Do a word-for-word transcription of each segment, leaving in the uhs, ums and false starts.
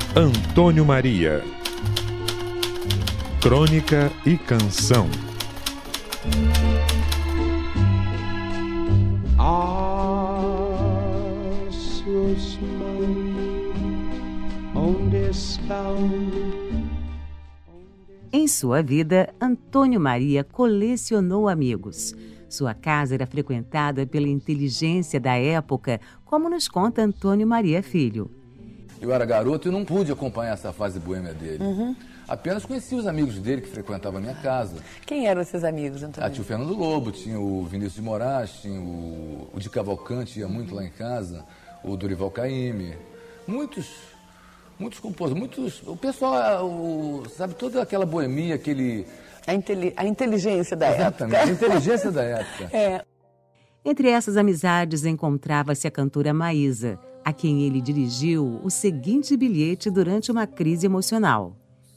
Antônio Maria. Crônica e canção. Ah, suas mãos, onde estão? Em sua vida, Antônio Maria colecionou amigos. Sua casa era frequentada pela inteligência da época, como nos conta Antônio Maria Filho. Eu era garoto e não pude acompanhar essa fase boêmia dele. Uhum. Apenas conheci os amigos dele que frequentavam a minha casa. Quem eram esses amigos, Antônio? Ah, tinha o Fernando Lobo, tinha o Vinícius de Moraes, tinha o, o de Cavalcante, ia muito lá em casa, o Dorival Caymmi. Muitos, muitos compositores, muitos... O pessoal, o, sabe, toda aquela boemia, aquele... A, inteli a inteligência da Exatamente, época. a inteligência da época. É. Entre essas amizades encontrava-se a cantora Maísa, a quem ele dirigiu o seguinte bilhete durante uma crise emocional.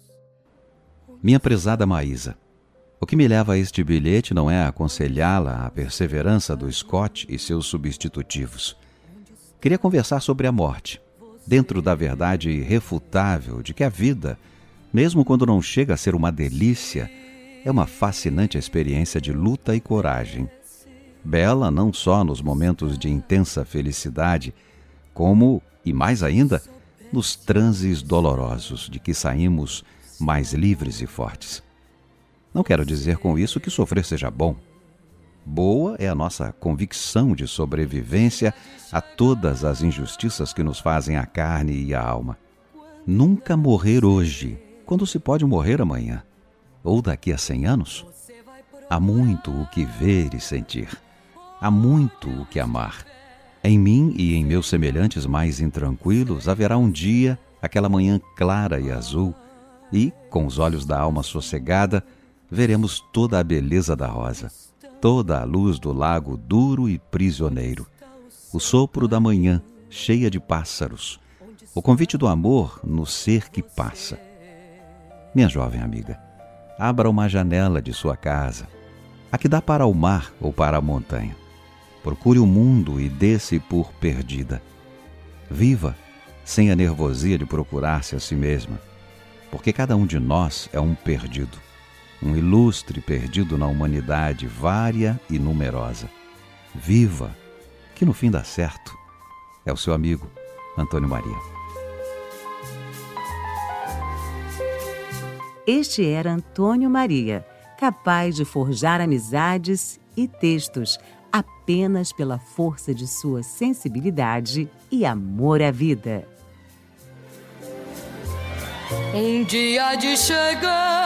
Minha prezada Maísa, o que me leva a este bilhete não é aconselhá-la à perseverança do Scott e seus substitutivos. Queria conversar sobre a morte, dentro da verdade irrefutável de que a vida, mesmo quando não chega a ser uma delícia, é uma fascinante experiência de luta e coragem. Bela não só nos momentos de intensa felicidade, como, e mais ainda, nos transes dolorosos de que saímos mais livres e fortes. Não quero dizer com isso que sofrer seja bom. Boa é a nossa convicção de sobrevivência a todas as injustiças que nos fazem a carne e a alma. Nunca morrer hoje, quando se pode morrer amanhã, ou daqui a cem anos. Há muito o que ver e sentir. Há muito o que amar. Em mim e em meus semelhantes mais intranquilos haverá um dia, aquela manhã clara e azul, e, com os olhos da alma sossegada, veremos toda a beleza da rosa, toda a luz do lago duro e prisioneiro, o sopro da manhã cheia de pássaros, o convite do amor no ser que passa. Minha jovem amiga, abra uma janela de sua casa, a que dá para o mar ou para a montanha. Procure o mundo e dê-se por perdida. Viva, sem a nervosia de procurar-se a si mesma, porque cada um de nós é um perdido, um ilustre perdido na humanidade vária e numerosa. Viva, que no fim dá certo. É o seu amigo, Antônio Maria. Este era Antônio Maria, capaz de forjar amizades e textos apenas pela força de sua sensibilidade e amor à vida. Um dia de chegar,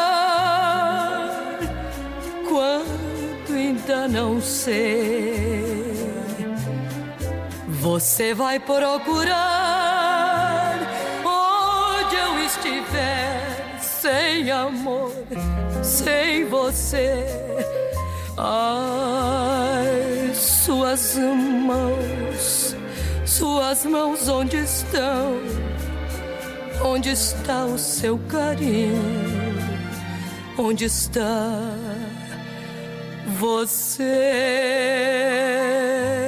quando ainda não sei, você vai procurar onde eu estiver, sem amor, sem você. Ai, suas mãos, suas mãos onde estão? Onde está o seu carinho? Onde está você?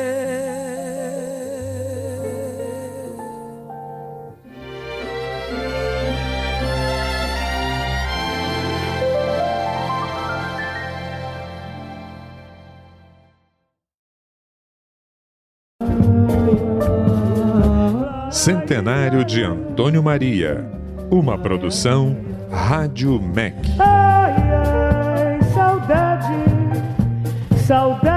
Centenário de Antônio Maria. Uma produção Rádio M E C. Ai, ai, saudade, saudade.